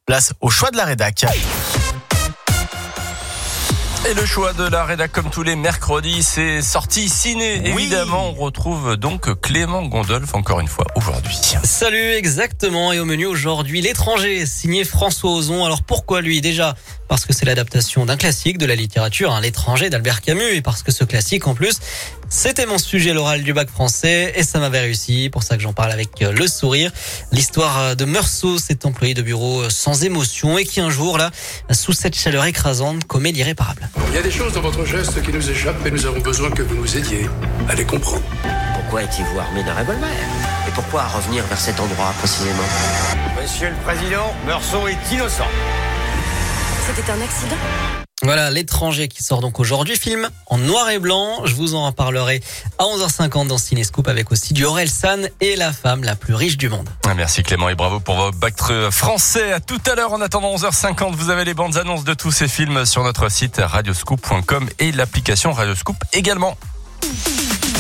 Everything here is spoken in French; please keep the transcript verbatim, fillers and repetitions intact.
Place au choix de la rédac. Et le choix de la rédac, comme tous les mercredis, c'est sortie ciné. Oui. Évidemment, on retrouve donc Clément Gondolf encore une fois aujourd'hui. Salut, exactement. Et au menu aujourd'hui, L'étranger, signé François Ozon. Alors pourquoi lui? Déjà, parce que c'est l'adaptation d'un classique de la littérature, hein, L'étranger d'Albert Camus. Et parce que ce classique, en plus, c'était mon sujet à l'oral du bac français. Et ça m'avait réussi. Pour ça que j'en parle avec le sourire. L'histoire de Meursault, cet employé de bureau sans émotion et qui un jour, là, sous cette chaleur écrasante, commet l'irréparable. Il y a des choses dans votre geste qui nous échappent et nous avons besoin que vous nous aidiez à les comprendre. Pourquoi étiez-vous armé d'un revolver? Et pourquoi revenir vers cet endroit précisément? Monsieur le Président, Meursault est innocent. C'était un accident? Voilà, L'étranger qui sort donc aujourd'hui, film en noir et blanc. Je vous en parlerai à onze heures cinquante dans Cinescoop avec aussi du Orelsan et la femme la plus riche du monde. Merci Clément et bravo pour vos bacs français. À tout à l'heure, en attendant onze heures cinquante, vous avez les bandes annonces de tous ces films sur notre site radioscoop point com et l'application Radioscoop également.